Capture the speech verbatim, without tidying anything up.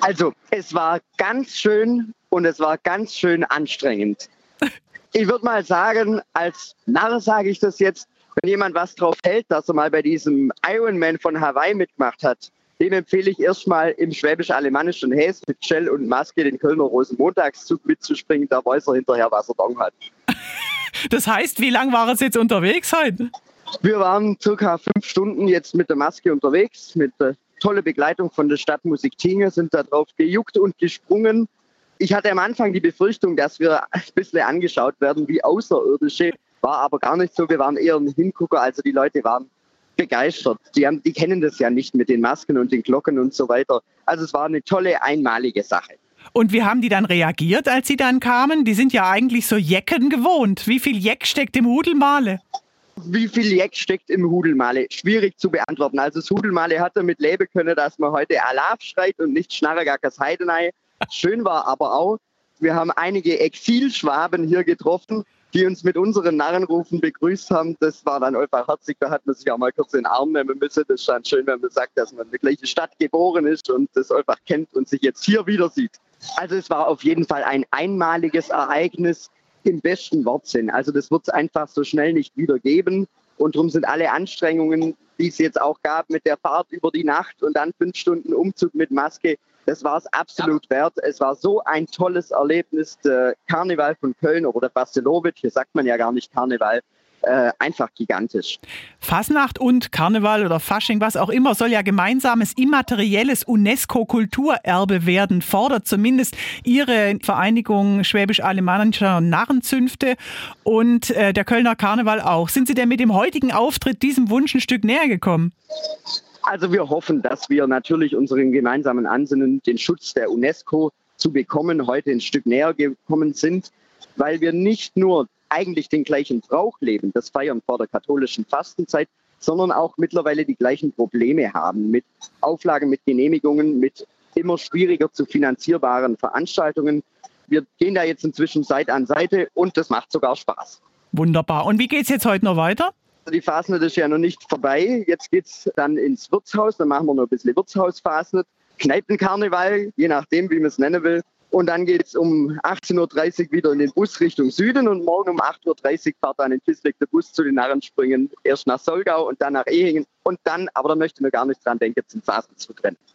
Also, es war ganz schön und es war ganz schön anstrengend. Ich würde mal sagen, als Narr sage ich das jetzt, wenn jemand was drauf hält, dass er mal bei diesem Ironman von Hawaii mitgemacht hat, dem empfehle ich erstmal im Schwäbisch-Alemannischen Häs mit Shell und Maske den Kölner Rosenmontagszug mitzuspringen, da weiß er hinterher, was er dann hat. Das heißt, wie lange war es jetzt unterwegs heute? Wir waren circa fünf Stunden jetzt mit der Maske unterwegs, mit der tollen Begleitung von der Stadtmusik Tinge, sind da drauf gejuckt und gesprungen. Ich hatte am Anfang die Befürchtung, dass wir ein bisschen angeschaut werden wie Außerirdische, war aber gar nicht so. Wir waren eher ein Hingucker, also die Leute waren begeistert. Die, haben, die kennen das ja nicht mit den Masken und den Glocken und so weiter. Also es war eine tolle, einmalige Sache. Und wie haben die dann reagiert, als sie dann kamen? Die sind ja eigentlich so Jecken gewohnt. Wie viel Jeck steckt im Hudelmale? Wie viel Jeck steckt im Hudelmale? Schwierig zu beantworten. Also das Hudelmale hat damit leben können, dass man heute Alaf schreit und nicht Schnarregackers Heidenei. Schön war aber auch, wir haben einige Exilschwaben hier getroffen, die uns mit unseren Narrenrufen begrüßt haben. Das war dann einfach herzig, da hat man sich auch mal kurz in den Arm nehmen müssen. Das ist dann schön, wenn man sagt, dass man in der gleichen Stadt geboren ist und das einfach kennt und sich jetzt hier wieder sieht. Also es war auf jeden Fall ein einmaliges Ereignis im besten Wortsinn. Also das wird es einfach so schnell nicht wieder geben. Und darum sind alle Anstrengungen, die es jetzt auch gab mit der Fahrt über die Nacht und dann fünf Stunden Umzug mit Maske, das war es absolut wert. Es war so ein tolles Erlebnis. Der Karneval von Köln oder der Fastelowitsch, hier sagt man ja gar nicht Karneval, äh, einfach gigantisch. Fasnacht und Karneval oder Fasching, was auch immer, soll ja gemeinsames immaterielles UNESCO-Kulturerbe werden, fordert zumindest Ihre Vereinigung Schwäbisch-Alemannischer Narrenzünfte und äh, der Kölner Karneval auch. Sind Sie denn mit dem heutigen Auftritt diesem Wunsch ein Stück näher gekommen? Also wir hoffen, dass wir natürlich unseren gemeinsamen Ansinnen, den Schutz der UNESCO zu bekommen, heute ein Stück näher gekommen sind, weil wir nicht nur eigentlich den gleichen Brauch leben, das Feiern vor der katholischen Fastenzeit, sondern auch mittlerweile die gleichen Probleme haben mit Auflagen, mit Genehmigungen, mit immer schwieriger zu finanzierbaren Veranstaltungen. Wir gehen da jetzt inzwischen Seite an Seite und das macht sogar Spaß. Wunderbar. Und wie geht's jetzt heute noch weiter? Die Fasnet ist ja noch nicht vorbei. Jetzt geht's dann ins Wirtshaus. Dann machen wir noch ein bisschen Wirtshausfasnet. Kneipenkarneval, je nachdem, wie man es nennen will. Und dann geht's um achtzehn Uhr dreißig wieder in den Bus Richtung Süden. Und morgen um acht Uhr dreißig fährt dann in Kisleck der Bus zu den Narrensprüngen. Erst nach Solgau und dann nach Ehingen. Und dann, aber da möchten wir gar nicht dran denken, zum Fasten zu trennen.